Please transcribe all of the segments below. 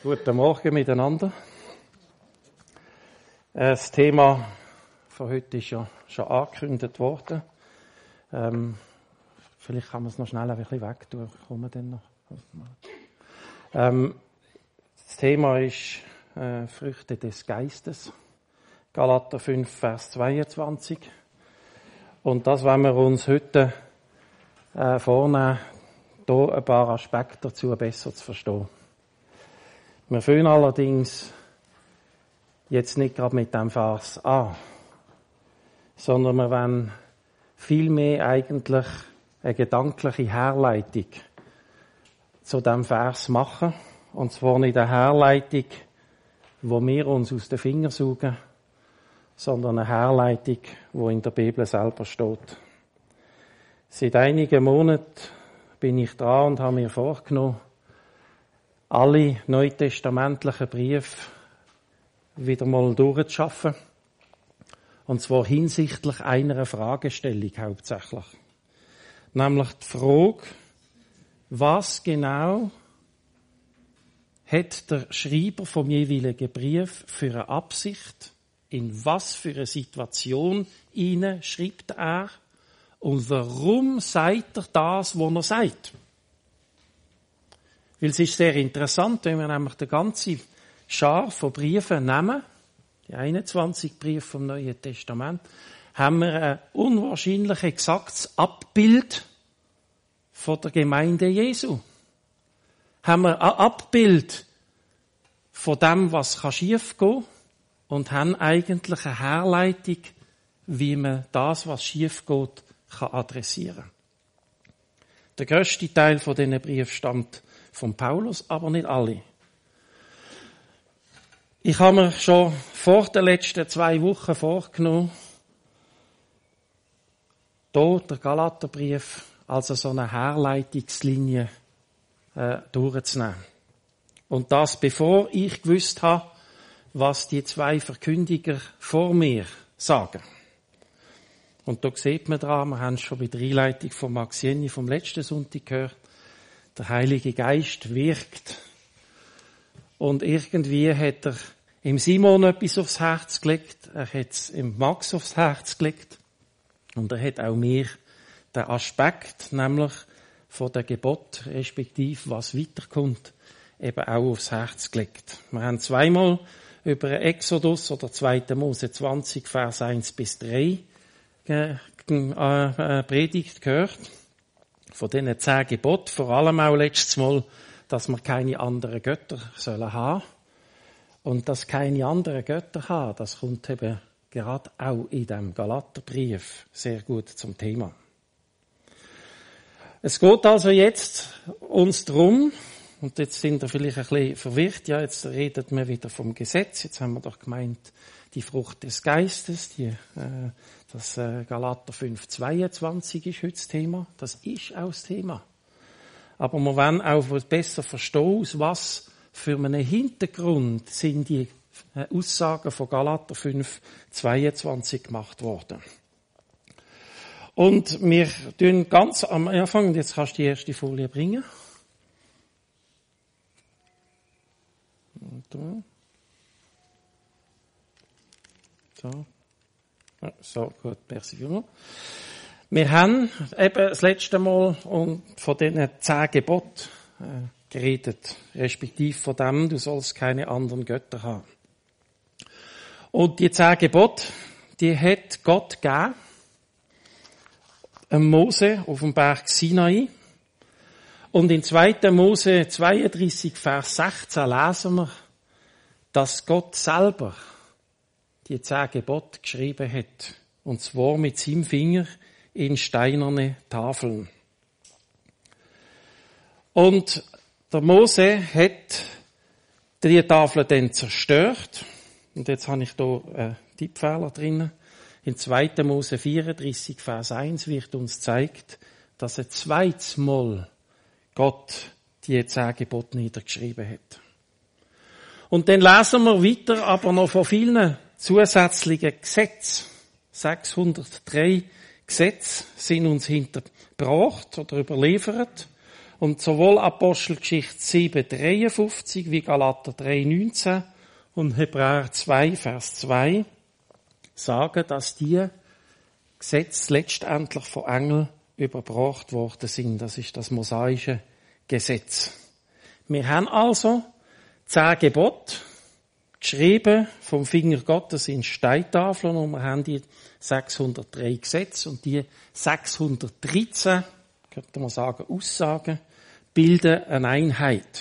Guten Morgen miteinander. Das Thema von heute ist ja schon angekündigt worden. Vielleicht kann man es noch schnell ein bisschen wegtun. Kommen wir dann noch. Das Thema ist Früchte des Geistes. Galater 5, Vers 22. Und das wollen wir uns heute vornehmen, hier ein paar Aspekte dazu besser zu verstehen. Wir fangen allerdings jetzt nicht gerade mit dem Vers an, sondern wir wollen vielmehr eigentlich eine gedankliche Herleitung zu diesem Vers machen. Und zwar nicht eine Herleitung, wo wir uns aus den Fingern saugen, sondern eine Herleitung, die in der Bibel selber steht. Seit einigen Monaten bin ich dran und habe mir vorgenommen, alle neutestamentlichen Briefe wieder mal durchzuschaffen. Und zwar hinsichtlich einer Fragestellung hauptsächlich. Nämlich die Frage, was genau hat der Schreiber vom jeweiligen Brief für eine Absicht, in was für eine Situation hinein schreibt er und warum sagt er das, was er sagt. Weil es ist sehr interessant, wenn wir nämlich die ganze Schar von Briefen nehmen, die 21 Briefe vom Neuen Testament, haben wir ein unwahrscheinlich exaktes Abbild von der Gemeinde Jesu. Haben wir ein Abbild von dem, was schief gehen kann, und haben eigentlich eine Herleitung, wie man das, was schief geht, adressieren kann. Der grösste Teil von diesen Briefen stammt von Paulus, aber nicht alle. Ich habe mir schon vor den letzten 2 Wochen vorgenommen, hier der Galaterbrief als so eine Herleitungslinie durchzunehmen. Und das bevor ich gewusst habe, was die 2 Verkündiger vor mir sagen. Und da sieht man dran, wir haben es schon bei der Einleitung von Max Jenny vom letzten Sonntag gehört, der Heilige Geist wirkt. Und irgendwie hat er im Simon etwas aufs Herz gelegt, er hat es im Max aufs Herz gelegt und er hat auch mir den Aspekt, nämlich von der Gebot, respektive was weiterkommt, eben auch aufs Herz gelegt. Wir haben zweimal über Exodus oder 2. Mose 20, Vers 1 bis 3 Predigt gehört. Von diesen 10 Geboten, vor allem auch letztes Mal, dass wir keine anderen Götter sollen haben. Und dass keine anderen Götter haben, das kommt eben gerade auch in dem Galaterbrief sehr gut zum Thema. Es geht also jetzt uns darum, und jetzt sind wir vielleicht ein bisschen verwirrt, ja, jetzt redet man wieder vom Gesetz, jetzt haben wir doch gemeint, die Frucht des Geistes, das Galater 5,22 ist heute das Thema, das ist auch das Thema. Aber wir wollen auch besser verstehen, aus was für einen Hintergrund sind die Aussagen von Galater 5,22 gemacht worden. Und wir tun ganz am Anfang, und jetzt kannst du die erste Folie bringen. So, gut, merci vielmals. Wir haben eben das letzte Mal von diesen 10 Geboten geredet, respektive von dem, du sollst keine anderen Götter haben. Und die 10 Gebote, die hat Gott gegeben, Mose auf dem Berg Sinai. Und in 2. Mose 32, Vers 16 lesen wir, dass Gott selber die 10 Gebote geschrieben hat. Und zwar mit seinem Finger in steinerne Tafeln. Und der Mose hat die Tafel dann zerstört. Und jetzt habe ich hier einen Tippfehler drin. In 2. Mose 34, Vers 1 wird uns gezeigt, dass ein zweites Mal Gott die 10 Gebote niedergeschrieben hat. Und dann lesen wir weiter, aber noch von vielen zusätzlichen Gesetzen. 603 Gesetze sind uns hinterbracht oder überliefert. Und sowohl Apostelgeschichte 7,53 wie Galater 3,19 und Hebräer 2, Vers 2 sagen, dass die Gesetze letztendlich von Engeln überbracht worden sind. Das ist das mosaische Gesetz. Wir haben also 10 Gebote geschrieben vom Finger Gottes in Steintafeln und wir haben die 603 Gesetze und die 613, könnte man sagen, Aussagen, bilden eine Einheit.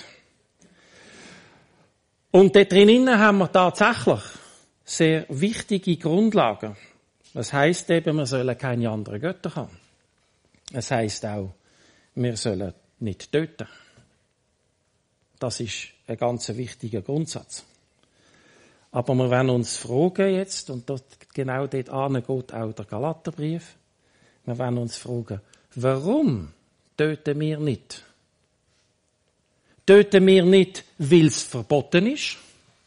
Und dort drinnen haben wir tatsächlich sehr wichtige Grundlagen. Das heisst eben, wir sollen keine anderen Götter haben. Es heisst auch, wir sollen nicht töten. Das ist ein ganz wichtiger Grundsatz. Aber wir werden uns fragen jetzt, und genau dort geht auch der Galaterbrief, wir werden uns fragen, warum töten wir nicht? Töten wir nicht, weil es verboten ist?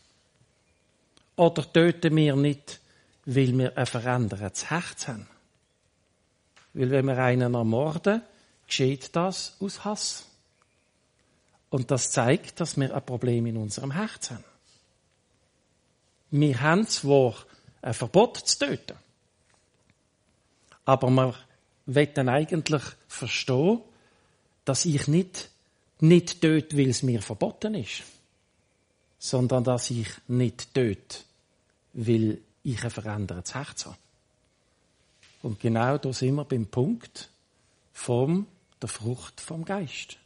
Oder töten wir nicht, weil wir ein verändertes Herz haben? Weil wenn wir einen ermorden, geschieht das aus Hass. Und das zeigt, dass wir ein Problem in unserem Herz haben. Wir haben zwar ein Verbot zu töten, aber wir wollen eigentlich verstehen, dass ich nicht töte, weil es mir verboten ist, sondern dass ich nicht töte, weil ich ein verändertes Herz habe. Und genau da sind wir beim Punkt der Frucht vom Geist.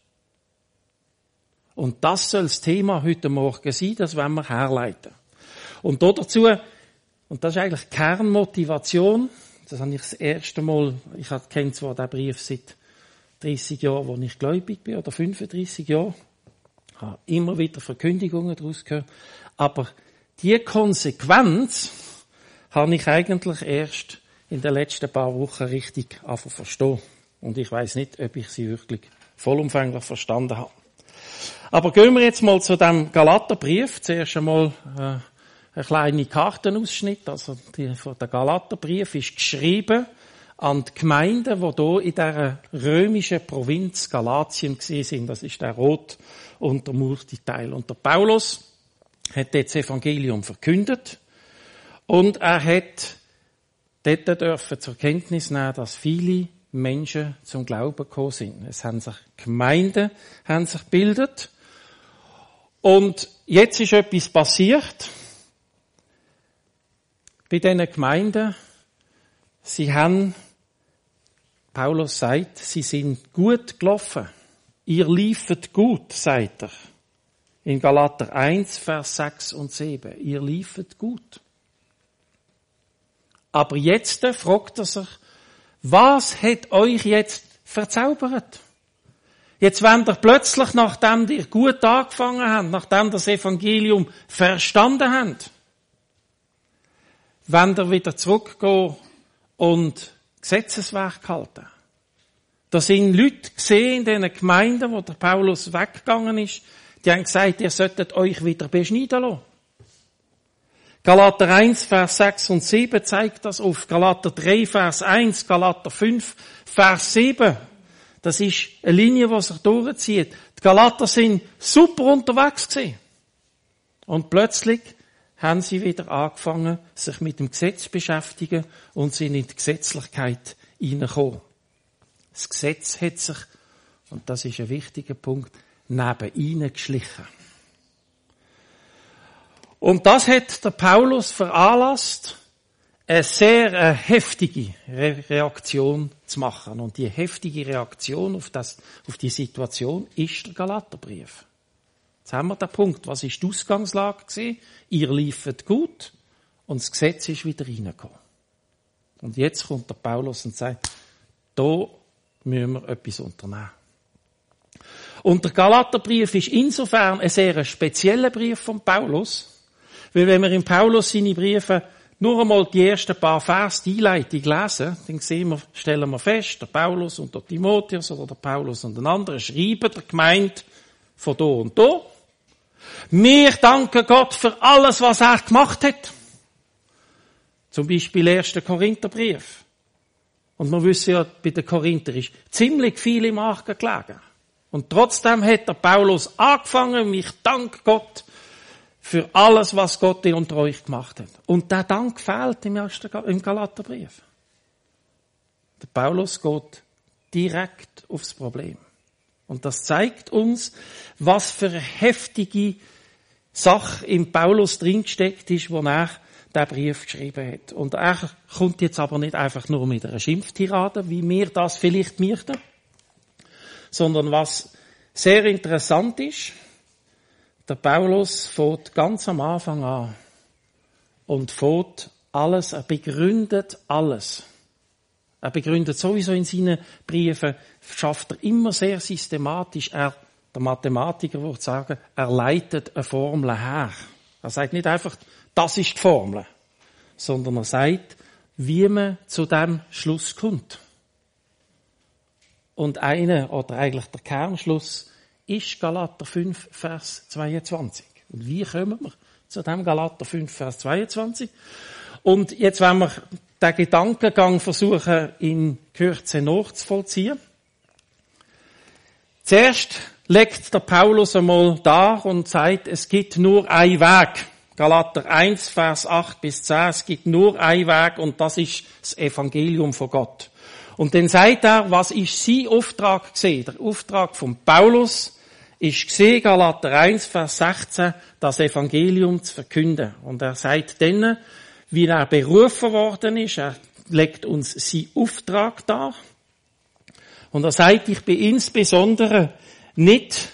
Und das soll das Thema heute Morgen sein, das wollen wir herleiten. Und dazu, und das ist eigentlich die Kernmotivation, das habe ich das erste Mal, ich kenne zwar den Brief seit 30 Jahren, wo ich gläubig bin, oder 35 Jahre, habe immer wieder Verkündigungen daraus gehört, aber die Konsequenz habe ich eigentlich erst in den letzten paar Wochen richtig verstehen. Und ich weiß nicht, ob ich sie wirklich vollumfänglich verstanden habe. Aber gehen wir jetzt mal zu dem Galaterbrief. Zuerst einmal ein kleiner Kartenausschnitt. Also der Galaterbrief ist geschrieben an die Gemeinden, die hier in dieser römischen Provinz Galatien sind. Das ist der rot untermauerte Teil. Und der Paulus hat dort das Evangelium verkündet. Und er hat dort dürfen zur Kenntnis nehmen, dass viele Menschen zum Glauben gekommen sind. Es haben sich Gemeinden gebildet. Und jetzt ist etwas passiert. Bei diesen Gemeinden, Paulus sagt, sie sind gut gelaufen. Ihr liefert gut, sagt er. In Galater 1, Vers 6 und 7. Ihr liefert gut. Aber jetzt fragt er sich, was hat euch jetzt verzaubert? Jetzt wollt ihr plötzlich, nachdem ihr gut angefangen habt, nachdem das Evangelium verstanden habt, wollt ihr wieder zurückgehen und Gesetzeswerk halten. Da sind Leute gesehen in diesen Gemeinden, wo der Paulus weggegangen ist, die haben gesagt, ihr solltet euch wieder beschneiden lassen. Galater 1, Vers 6 und 7 zeigt das auf. Galater 3, Vers 1, Galater 5, Vers 7. Das ist eine Linie, die sich durchzieht. Die Galater sind super unterwegs gewesen. Und plötzlich haben sie wieder angefangen, sich mit dem Gesetz zu beschäftigen und sind in die Gesetzlichkeit hineingekommen. Das Gesetz hat sich, und das ist ein wichtiger Punkt, neben ihnen geschlichen. Und das hat der Paulus veranlasst, eine sehr heftige Reaktion zu machen. Und die heftige Reaktion auf die Situation ist der Galaterbrief. Jetzt haben wir den Punkt. Was ist die Ausgangslage gewesen? Ihr liefert gut und das Gesetz ist wieder reingekommen. Und jetzt kommt der Paulus und sagt, da müssen wir etwas unternehmen. Und der Galaterbrief ist insofern ein sehr spezieller Brief von Paulus, weil wenn wir in Paulus seine Briefe nur einmal die ersten paar Vers, die Einleitung lesen, dann stellen wir fest, der Paulus und der Timotheus oder der Paulus und ein anderer schreiben der Gemeinde von da und da. Wir danken Gott für alles, was er gemacht hat. Zum Beispiel 1. Korintherbrief. Und wir wissen ja, bei den Korinther ist ziemlich viel im Argen gelegen. Und trotzdem hat der Paulus angefangen, und ich danke Gott für alles, was Gott unter euch gemacht hat. Und der Dank fehlt im Galaterbrief. Der Paulus geht direkt aufs Problem. Und das zeigt uns, was für eine heftige Sache im Paulus dringesteckt ist, wo er den Brief geschrieben hat. Und er kommt jetzt aber nicht einfach nur mit einer Schimpftirade, wie wir das vielleicht möchten, sondern was sehr interessant ist, der Paulus fängt ganz am Anfang an und fängt alles, er begründet alles. Er begründet sowieso in seinen Briefen, schafft er immer sehr systematisch. Der Mathematiker würde sagen, er leitet eine Formel her. Er sagt nicht einfach, das ist die Formel, sondern er sagt, wie man zu dem Schluss kommt. Und oder eigentlich der Kernschluss ist Galater 5, Vers 22. Und wie kommen wir zu dem Galater 5, Vers 22? Und jetzt wollen wir den Gedankengang versuchen, in Kürze nachzuvollziehen. Zuerst legt der Paulus einmal dar und sagt, es gibt nur einen Weg. Galater 1, Vers 8 bis 10, es gibt nur einen Weg und das ist das Evangelium von Gott. Und dann sagt er, was ist sein Auftrag gewesen? Der Auftrag von Paulus ist gewesen, Galater 1, Vers 16, das Evangelium zu verkünden. Und er sagt dann, wie er berufen worden ist, er legt uns seinen Auftrag dar. Und er sagt, ich bin insbesondere nicht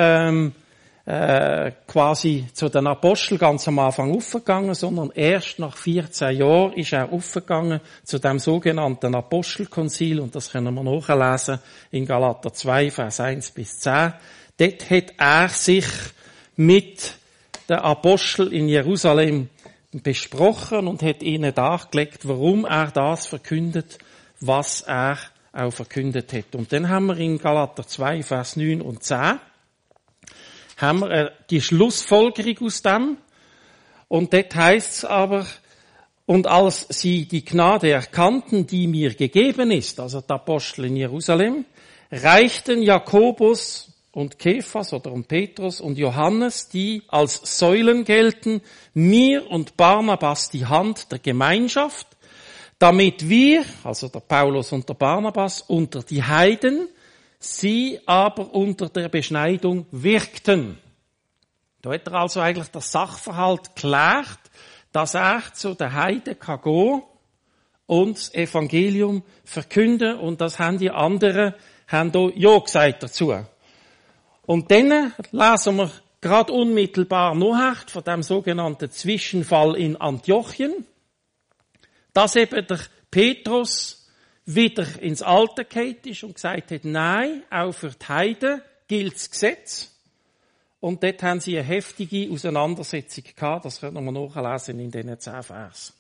quasi zu den Aposteln ganz am Anfang aufgegangen, sondern erst nach 14 Jahren ist er aufgegangen zu dem sogenannten Apostelkonzil, und das können wir nachlesen in Galater 2, Vers 1 bis 10. Dort hat er sich mit den Aposteln in Jerusalem besprochen und hat ihnen dargelegt, warum er das verkündet, was er auch verkündet hat. Und dann haben wir in Galater 2, Vers 9 und 10 haben wir die Schlussfolgerung aus dem. Und dort heisst es aber, und als sie die Gnade erkannten, die mir gegeben ist, also die Apostel in Jerusalem, reichten Jakobus und Kephas oder Petrus und Johannes, die als Säulen gelten, mir und Barnabas die Hand der Gemeinschaft, damit wir, also der Paulus und der Barnabas, unter die Heiden, sie aber unter der Beschneidung wirkten. Da hat er also eigentlich das Sachverhalt geklärt, dass er zu den Heiden kann gehen und das Evangelium verkünden, und das haben die anderen, haben da ja gesagt dazu. Und dann lesen wir gerade unmittelbar nachher von dem sogenannten Zwischenfall in Antiochien, dass eben der Petrus wieder ins Alte gekehrt ist und gesagt hat, nein, auch für die Heiden gilt das Gesetz. Und dort haben sie eine heftige Auseinandersetzung gehabt, das können wir nachlesen in diesen 10 Versen.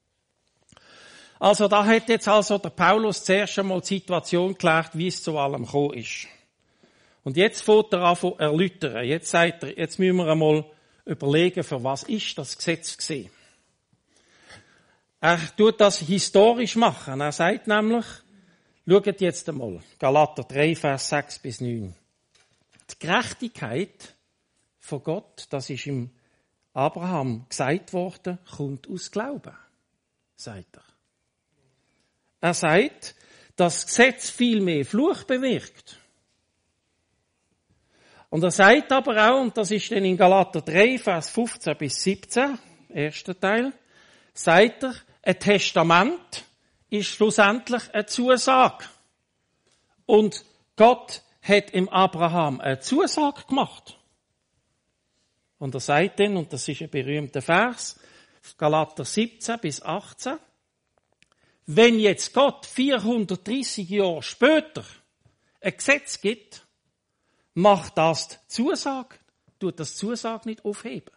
Also da hat jetzt also der Paulus zuerst einmal die Situation geklärt, wie es zu allem gekommen ist. Und jetzt fängt er an zu erläutern. Jetzt sagt er, jetzt müssen wir einmal überlegen, für was ist das Gesetz gewesen. Er tut das historisch machen. Er sagt nämlich, schaut jetzt einmal, Galater 3, Vers 6 bis 9. Die Gerechtigkeit von Gott, das ist im Abraham gesagt worden, kommt aus Glauben, sagt er. Er sagt, dass das Gesetz viel mehr Fluch bewirkt. Und er sagt aber auch, und das ist dann in Galater 3, Vers 15 bis 17, erster Teil, sagt er, ein Testament ist schlussendlich eine Zusage. Und Gott hat im Abraham eine Zusage gemacht. Und er sagt dann, und das ist ein berühmter Vers, Galater 17 bis 18, wenn jetzt Gott 430 Jahre später ein Gesetz gibt, macht das die Zusage, tut das die Zusage nicht aufheben.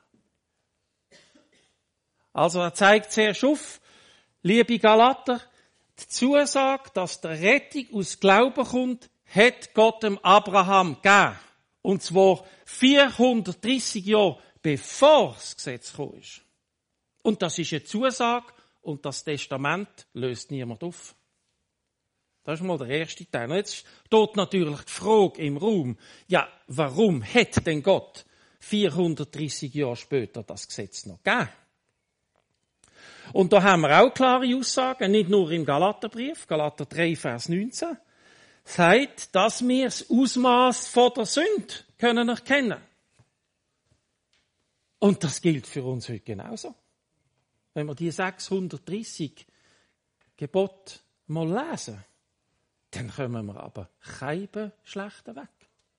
Also er zeigt zuerst auf, liebe Galater, die Zusage, dass der Rettung aus Glauben kommt, hat Gott dem Abraham gegeben. Und zwar 430 Jahre bevor das Gesetz gekommen ist. Und das ist eine Zusage und das Testament löst niemand auf. Das ist mal der erste Teil. Und jetzt steht natürlich die Frage im Raum, ja, warum hat denn Gott 430 Jahre später das Gesetz noch gegeben? Und da haben wir auch klare Aussagen, nicht nur im Galaterbrief, Galater 3, Vers 19, sagt, dass wir das Ausmaß von der Sünde können erkennen. Und das gilt für uns heute genauso. Wenn wir die 630 Gebote mal lesen, dann kommen wir aber keinen schlechten weg.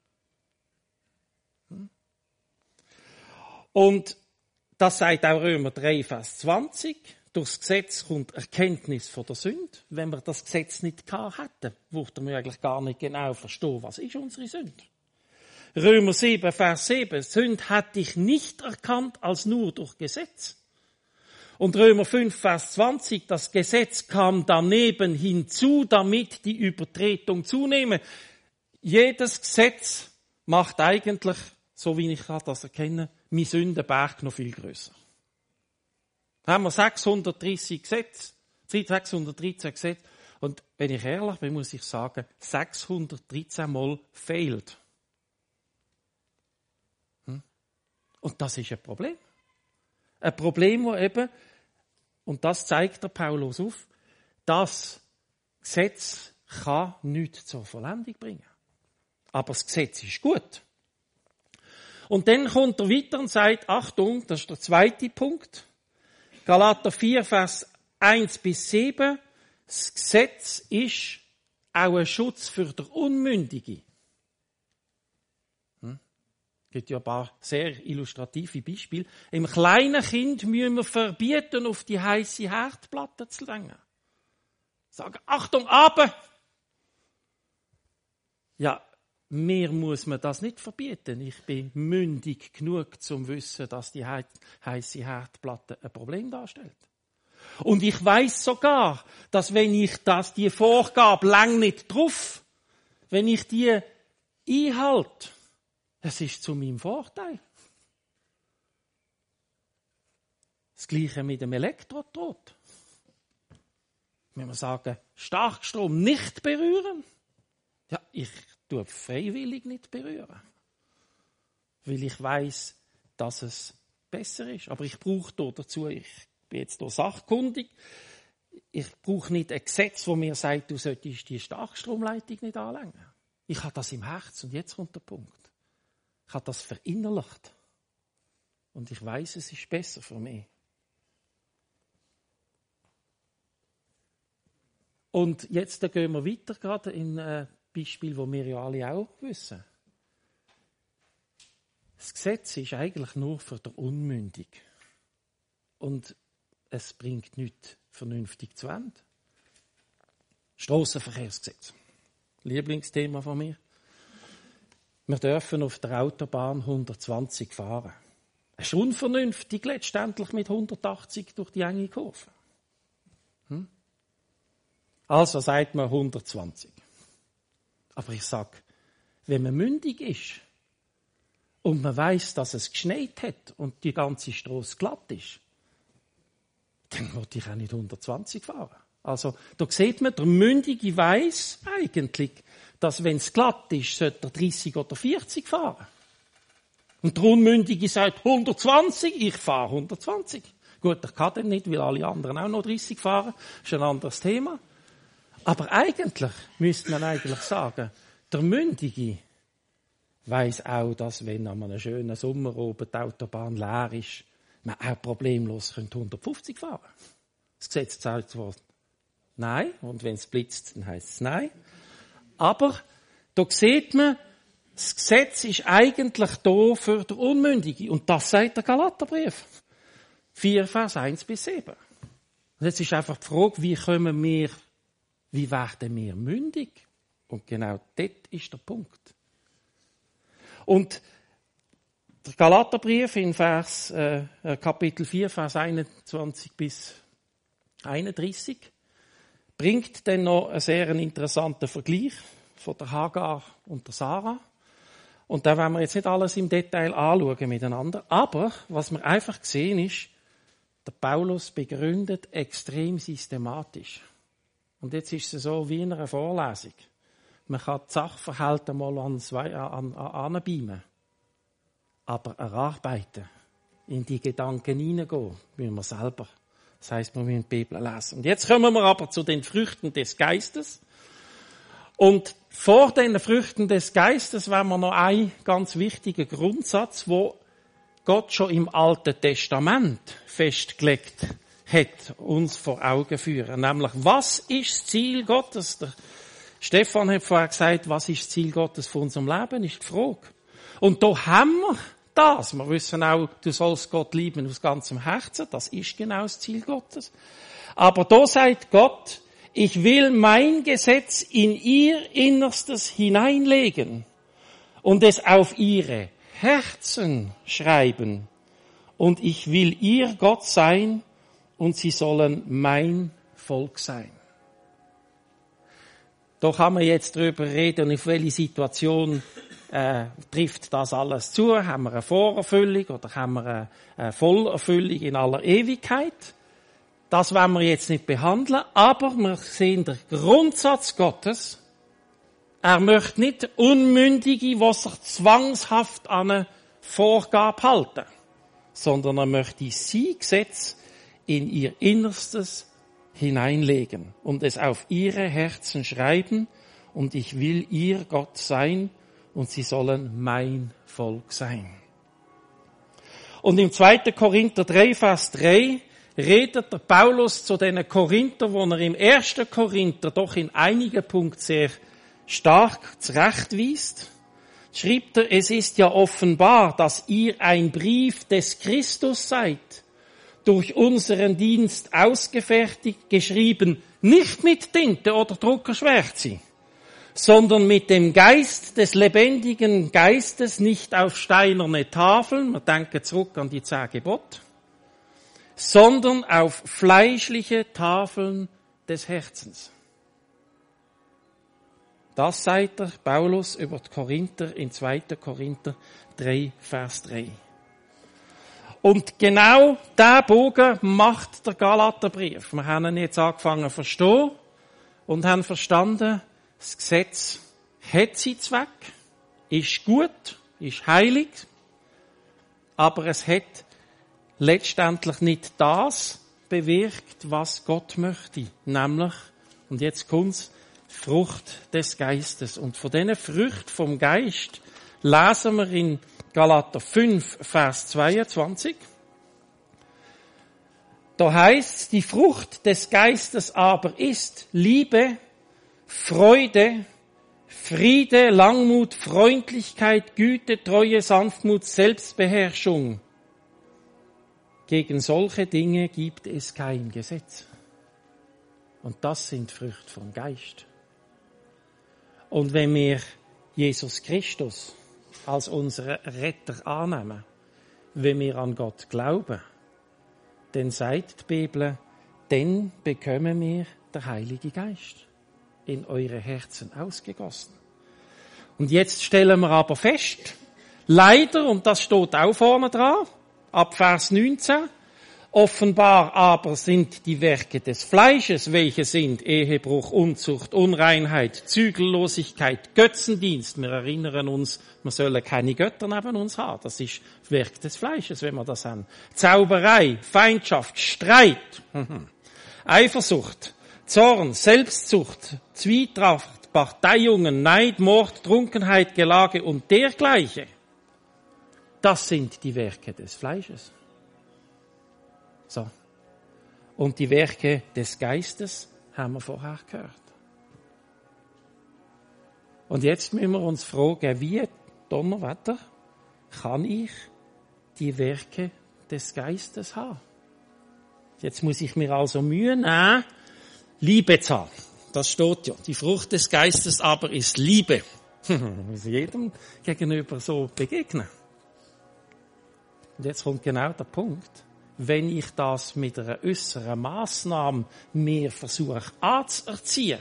Und das sagt auch Römer 3, Vers 20. Durchs Gesetz kommt Erkenntnis von der Sünde. Wenn wir das Gesetz nicht gehabt hätten, würden wir eigentlich gar nicht genau verstehen, was ist unsere Sünde. Römer 7, Vers 7. Sünde hätte ich nicht erkannt als nur durch Gesetz. Und Römer 5, Vers 20. Das Gesetz kam daneben hinzu, damit die Übertretung zunehme. Jedes Gesetz macht eigentlich, so wie ich das erkenne, mein Sündenberg noch viel grösser. Haben wir 630 Gesetze, 613 Gesetze. Und wenn ich ehrlich bin, muss ich sagen, 613 Mal fehlt. Und das ist ein Problem. Ein Problem, das eben, und das zeigt der Paulus auf, das Gesetz kann nichts zur Vollendung bringen. Aber das Gesetz ist gut. Und dann kommt er weiter und sagt, Achtung, das ist der zweite Punkt, Galater 4, Vers 1 bis 7, das Gesetz ist auch ein Schutz für den Unmündigen. Es gibt ja ein paar sehr illustrative Beispiele. Im kleinen Kind müssen wir verbieten, auf die heisse Herdplatte zu legen. Sagen, Achtung, aber! Ja, mir muss man das nicht verbieten. Ich bin mündig genug, zum zu wissen, dass die heisse Herdplatte ein Problem darstellt. Und ich weiß sogar, dass wenn ich die Vorgabe lang nicht drauf, wenn ich die einhalte, es ist zu meinem Vorteil. Das Gleiche mit dem Elektrodraht. Wenn wir sagen, Starkstrom nicht berühren, ja, ich tue freiwillig nicht berühren. Weil ich weiss, dass es besser ist. Aber ich brauche dazu, ich bin jetzt hier sachkundig, ich brauche nicht ein Gesetz, das mir sagt, du solltest die Starkstromleitung nicht anlegen. Ich habe das im Herzen und jetzt kommt der Punkt. Ich habe das verinnerlicht. Und ich weiss, es ist besser für mich. Und jetzt gehen wir weiter, gerade in ein Beispiel, das wir ja alle auch wissen. Das Gesetz ist eigentlich nur für den Unmündigen. Und es bringt nichts vernünftig zu Ende. Strassenverkehrsgesetz. Lieblingsthema von mir. Wir dürfen auf der Autobahn 120 fahren. Es ist unvernünftig letztendlich mit 180 durch die enge Kurve. Also sagt man 120. Aber ich sage, wenn man mündig ist und man weiss, dass es geschneit hat und die ganze Strasse glatt ist, dann würde ich auch nicht 120 fahren. Also da sieht man, der Mündige weiss eigentlich, dass wenn es glatt ist, sollte er 30 oder 40 fahren. Und der Unmündige sagt 120, ich fahre 120. Gut, ich kann dann nicht, weil alle anderen auch noch 30 fahren. Das ist ein anderes Thema. Aber eigentlich müsste man eigentlich sagen, der Mündige weiss auch, dass wenn an einem schönen Sommer oben die Autobahn leer ist, man auch problemlos 150 fahren könnte. Das Gesetz sagt zwar nein, und wenn es blitzt, dann heisst es nein. Aber da sieht man, das Gesetz ist eigentlich da für den Unmündigen. Und das sagt der Galaterbrief. 4, Vers 1 bis 7. Und jetzt ist einfach die Frage, wie werden wir mündig? Und genau dort ist der Punkt. Und der Galaterbrief in Kapitel 4, Vers 21 bis 31 bringt dann noch einen sehr interessanten Vergleich von der Hagar und der Sarah. Und da wollen wir jetzt nicht alles im Detail anschauen miteinander. Aber was wir einfach sehen ist, der Paulus begründet extrem systematisch, Und jetzt ist es so wie in einer Vorlesung. Man kann das Sachverhalten mal anbeamen. Aber erarbeiten, in die Gedanken hineingehen, müssen wir selber. Das heisst, wir müssen die Bibel lesen. Und jetzt kommen wir aber zu den Früchten des Geistes. Und vor den Früchten des Geistes wollen wir noch einen ganz wichtigen Grundsatz, wo Gott schon im Alten Testament festgelegt hat, uns vor Augen führen. Nämlich, was ist das Ziel Gottes? Der Stefan hat vorher gesagt, was ist das Ziel Gottes von unserem Leben, ist die Frage. Und da haben wir das. Wir wissen auch, du sollst Gott lieben aus ganzem Herzen. Das ist genau das Ziel Gottes. Aber da sagt Gott, ich will mein Gesetz in ihr Innerstes hineinlegen und es auf ihre Herzen schreiben. Und ich will ihr Gott sein und sie sollen mein Volk sein. Da kann man jetzt drüber reden, auf welche Situation trifft das alles zu? Haben wir eine Vorerfüllung oder haben wir eine Vollerfüllung in aller Ewigkeit? Das wollen wir jetzt nicht behandeln, aber wir sehen den Grundsatz Gottes. Er möchte nicht Unmündige, die sich zwangshaft an eine Vorgabe halten, sondern er möchte sein Gesetz in ihr Innerstes hineinlegen und es auf ihre Herzen schreiben, und ich will ihr Gott sein, und sie sollen mein Volk sein. Und im 2. Korinther 3, Vers 3 redet der Paulus zu den Korinther, wo er im 1. Korinther doch in einigen Punkten sehr stark zurechtweist. Schreibt er, es ist ja offenbar, dass ihr ein Brief des Christus seid, durch unseren Dienst ausgefertigt, geschrieben, nicht mit Tinte oder Druckerschwärze, sondern mit dem Geist des lebendigen Geistes, nicht auf steinerne Tafeln, wir denken zurück an die 10 Gebote, sondern auf fleischliche Tafeln des Herzens. Das sagt der Paulus über die Korinther in 2. Korinther 3, Vers 3. Und genau diesen Bogen macht der Galaterbrief. Wir haben ihn jetzt angefangen zu verstehen und haben verstanden, das Gesetz hat seinen Zweck, ist gut, ist heilig, aber es hat letztendlich nicht das bewirkt, was Gott möchte. Nämlich, und jetzt kommt's, Frucht des Geistes. Und von diesen Früchten vom Geist lesen wir in Galater 5, Vers 22. Da heißt's, die Frucht des Geistes aber ist Liebe, Freude, Friede, Langmut, Freundlichkeit, Güte, Treue, Sanftmut, Selbstbeherrschung. Gegen solche Dinge gibt es kein Gesetz. Und das sind Früchte vom Geist. Und wenn wir Jesus Christus als unseren Retter annehmen, wenn wir an Gott glauben, dann sagt die Bibel, dann bekommen wir den Heiligen Geist in eure Herzen ausgegossen. Und jetzt stellen wir aber fest, leider, und das steht auch vorne dran, ab Vers 19, offenbar aber sind die Werke des Fleisches, welche sind Ehebruch, Unzucht, Unreinheit, Zügellosigkeit, Götzendienst. Wir erinnern uns, wir sollen keine Götter neben uns haben. Das ist Werk des Fleisches, wenn wir das haben. Zauberei, Feindschaft, Streit, Eifersucht, Zorn, Selbstsucht, Zwietracht, Parteiungen, Neid, Mord, Trunkenheit, Gelage und dergleichen. Das sind die Werke des Fleisches. So. Und die Werke des Geistes haben wir vorher gehört. Und jetzt müssen wir uns fragen, wie, Donnerwetter, kann ich die Werke des Geistes haben? Jetzt muss ich mir also Mühe nehmen, Liebe zu haben. Das steht ja. Die Frucht des Geistes aber ist Liebe. Muss jedem gegenüber so begegnen. Und jetzt kommt genau der Punkt. Wenn ich das mit einer äußeren Massnahme mir versuche anzuerziehen,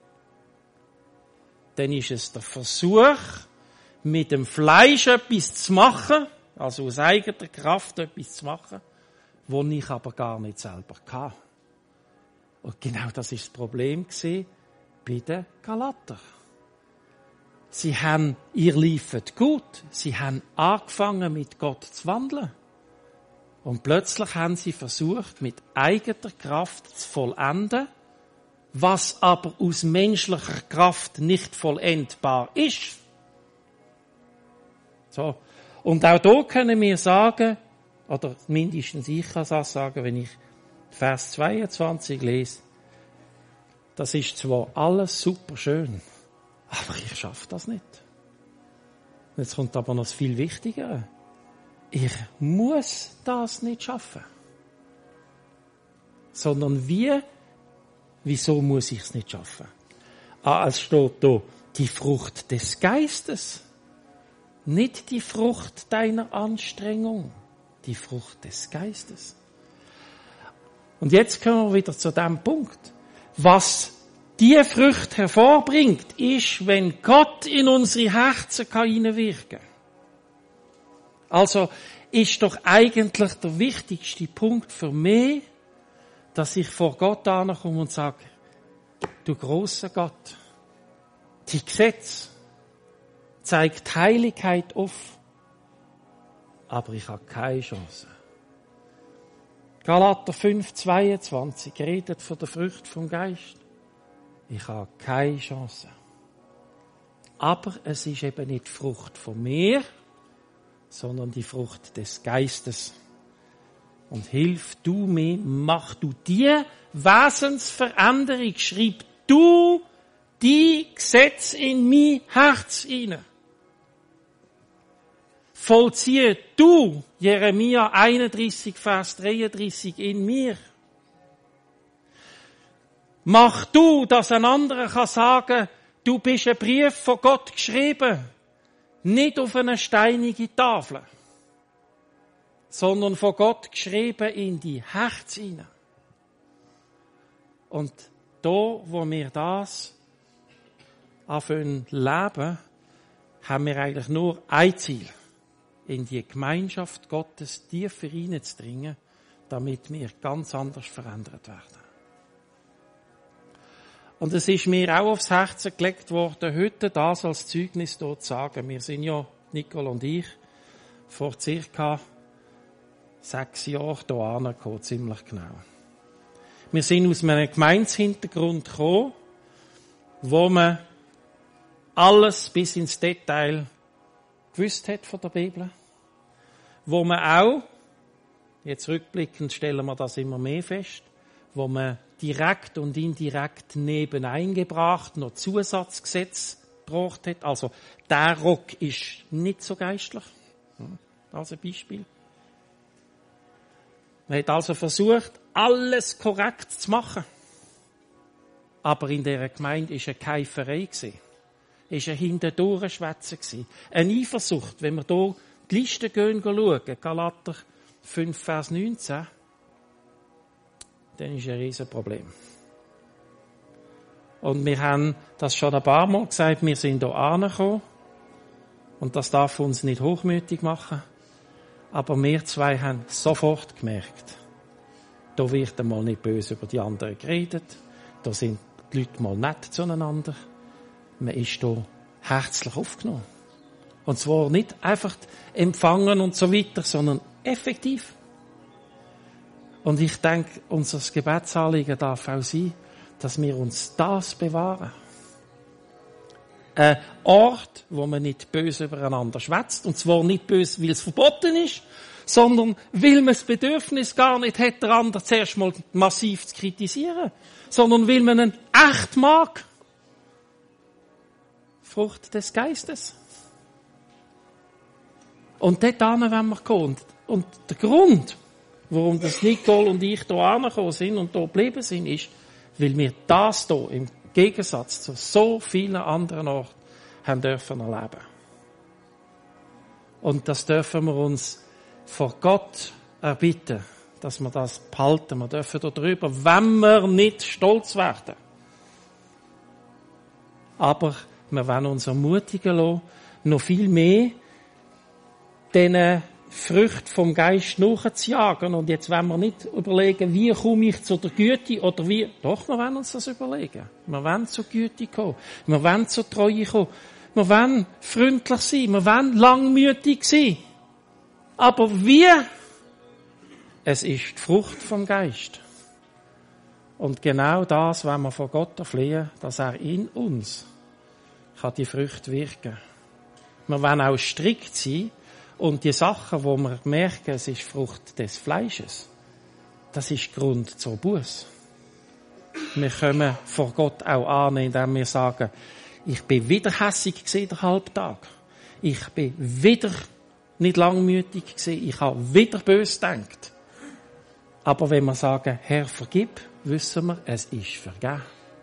dann ist es der Versuch, mit dem Fleisch etwas zu machen, also aus eigener Kraft etwas zu machen, was ich aber gar nicht selber kann. Und genau das ist das Problem bei den Galater. Sie haben, ihr liefert gut. Sie haben angefangen, mit Gott zu wandeln. Und plötzlich haben sie versucht, mit eigener Kraft zu vollenden, was aber aus menschlicher Kraft nicht vollendbar ist. So. Und auch da können wir sagen, oder mindestens ich kann das sagen, wenn ich Vers 22 lese, das ist zwar alles super schön, aber ich schaffe das nicht. Jetzt kommt aber noch das viel Wichtigere. Ich muss das nicht schaffen. Sondern wieso muss ich es nicht schaffen? Es steht da, die Frucht des Geistes. Nicht die Frucht deiner Anstrengung. Die Frucht des Geistes. Und jetzt kommen wir wieder zu dem Punkt. Was die Frucht hervorbringt, ist, wenn Gott in unsere Herzen hineinwirken kann. Also ist doch eigentlich der wichtigste Punkt für mich, dass ich vor Gott ankomme und sage, du grosser Gott, die Gesetze zeigt Heiligkeit auf, aber ich habe keine Chance. Galater 5,22 redet von der Frucht vom Geist. Ich habe keine Chance. Aber es ist eben nicht die Frucht von mir, sondern die Frucht des Geistes. Und hilf du mir, mach du die Wesensveränderung, schreib du die Gesetze in mein Herz hinein. Vollziehe du Jeremia 31, Vers 33 in mir. Mach du, dass ein anderer kann sagen, du bist ein Brief von Gott geschrieben, nicht auf eine steinige Tafel, sondern von Gott geschrieben in die Herz hinein. Und da, wo wir das anfangen leben, haben wir eigentlich nur ein Ziel, in die Gemeinschaft Gottes tiefer hineinzudringen, damit wir ganz anders verändert werden. Und es ist mir auch aufs Herzen gelegt worden, heute das als Zeugnis dort zu sagen. Wir sind ja, Nicole und ich, vor ca. 6 Jahren hier angekommen, ziemlich genau. Wir sind aus einem Gemeindehintergrund gekommen, wo man alles bis ins Detail gewusst hat von der Bibel. Wo man auch, jetzt rückblickend stellen wir das immer mehr fest, wo man direkt und indirekt nebeneingebracht noch Zusatzgesetze gebracht hat. Also, der Rock ist nicht so geistlich. Als ein Beispiel. Man hat also versucht, alles korrekt zu machen. Aber in dieser Gemeinde war eine Keiferei. Ist ein Hintendurchschwätzen. Eine Eifersucht. Wenn wir hier die Liste schauen, Galater 5, Vers 19, dann ist ein Riesenproblem. Und wir haben das schon ein paar Mal gesagt, wir sind hier angekommen. Und das darf uns nicht hochmütig machen. Aber wir zwei haben sofort gemerkt, da wird einmal nicht böse über die anderen geredet, da sind die Leute mal nett zueinander. Man ist hier herzlich aufgenommen. Und zwar nicht einfach empfangen und so weiter, sondern effektiv. Und ich denke, unser Gebetsanliegen darf auch sein, dass wir uns das bewahren. Ein Ort, wo man nicht böse übereinander schwätzt. Und zwar nicht böse, weil es verboten ist, sondern weil man das Bedürfnis gar nicht hat, den anderen zuerst mal massiv zu kritisieren, sondern weil man ihn echt mag. Frucht des Geistes. Und dort wenn wir kommen. Und der Grund, warum das Nicole und ich hier angekommen sind und hier geblieben sind, ist, weil wir das hier im Gegensatz zu so vielen anderen Orten haben dürfen erleben. Und das dürfen wir uns vor Gott erbitten, dass wir das behalten. Wir dürfen darüber, wenn wir nicht stolz werden. Aber wir wollen uns ermutigen lassen, noch viel mehr diesen Früchte vom Geist nachzujagen. Und jetzt wollen wir nicht überlegen, wie komme ich zu der Güte oder wie. Doch, wir wollen uns das überlegen. Wir wollen zur Güte kommen. Wir wollen zur Treue kommen. Wir wollen freundlich sein. Wir wollen langmütig sein. Aber wie? Es ist die Frucht vom Geist. Und genau das wollen wir von Gott erflehen, dass er in uns kann die Früchte wirken. Wir wollen auch strikt sein und die Sachen, wo wir merken, es ist Frucht des Fleisches, das ist Grund zur Buße. Wir können vor Gott auch annehmen, indem wir sagen, ich bin wieder hässig gewesen, der Halbtag. Ich bin wieder nicht langmütig gewesen. Ich habe wieder böse gedacht. Aber wenn wir sagen, Herr, vergib, wissen wir, es ist vergeben.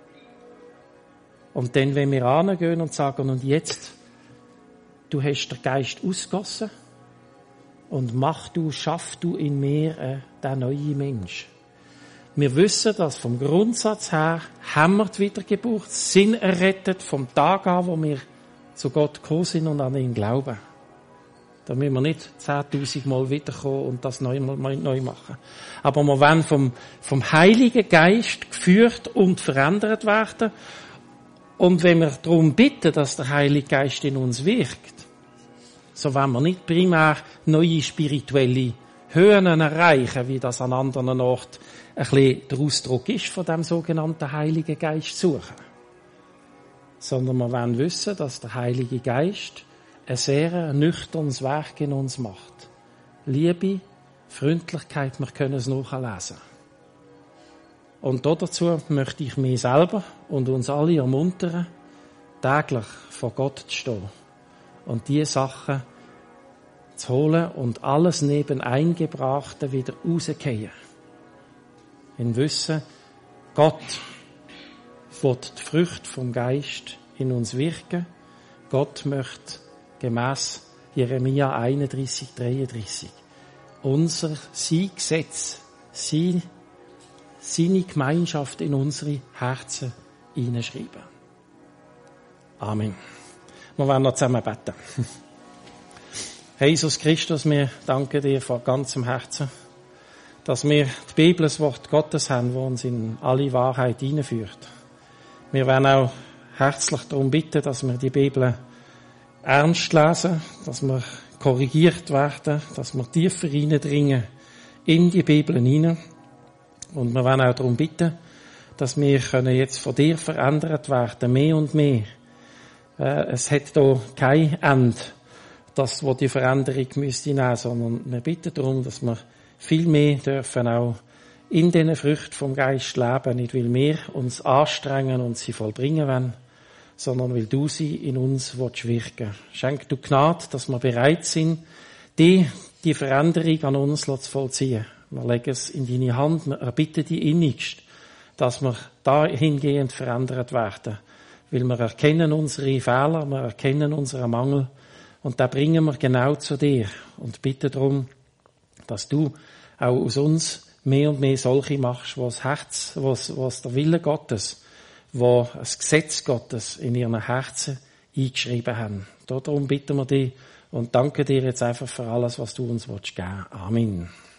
Und dann, wenn wir angehen und sagen, und jetzt, du hast den Geist ausgossen und schaff du in mir den neuen Mensch. Wir wissen, dass vom Grundsatz her haben wir die Wiedergeburt, sind errettet vom Tag an, wo wir zu Gott gekommen sind und an ihn glauben. Da müssen wir nicht 10.000 Mal wiederkommen und das neu machen. Aber wir wollen vom Heiligen Geist geführt und verändert werden. Und wenn wir darum bitten, dass der Heilige Geist in uns wirkt, so wollen wir nicht primär neue spirituelle Höhen erreichen, wie das an anderen Orten ein bisschen der Ausdruck ist von dem sogenannten Heiligen Geist suchen. Sondern wir wollen wissen, dass der Heilige Geist ein sehr nüchternes Werk in uns macht. Liebe, Freundlichkeit, wir können es nachlesen. Und dazu möchte ich mich selber und uns alle ermuntern, täglich vor Gott zu stehen und diese Sachen zu holen und alles neben Eingebrachten wieder rausgehen. In Wissen, Gott will die Früchte vom Geist in uns wirken. Gott möchte gemäss Jeremia 31,33 sein Gesetz, seine Gemeinschaft in unsere Herzen hineinschreiben. Amen. Wir werden noch zusammen beten. Herr Jesus Christus, wir danken dir von ganzem Herzen, dass wir die Bibel, das Wort Gottes haben, das uns in alle Wahrheit hineinführt. Wir werden auch herzlich darum bitten, dass wir die Bibel ernst lesen, dass wir korrigiert werden, dass wir tiefer hineindringen in die Bibel hinein. Und wir werden auch darum bitten, dass wir jetzt von dir verändert werden, mehr und mehr. Es hat hier kein Ende, das, wo die Veränderung müsste nehmen, sondern wir bitten darum, dass wir viel mehr dürfen auch in diesen Früchten vom Geist leben, nicht weil wir uns anstrengen und sie vollbringen wollen, sondern weil du sie in uns wirken willst. Schenk du Gnade, dass wir bereit sind, die Veränderung an uns zu vollziehen. Wir legen es in deine Hand, wir erbitten die innigst, dass wir dahingehend verändert werden. Weil wir erkennen unsere Fehler, wir erkennen unseren Mangel und da bringen wir genau zu dir und bitten darum, dass du auch aus uns mehr und mehr solche machst, wo das Herz, wo der Wille Gottes, wo das Gesetz Gottes in ihren Herzen eingeschrieben haben. Darum bitten wir dich und danke dir jetzt einfach für alles, was du uns geben willst. Amen.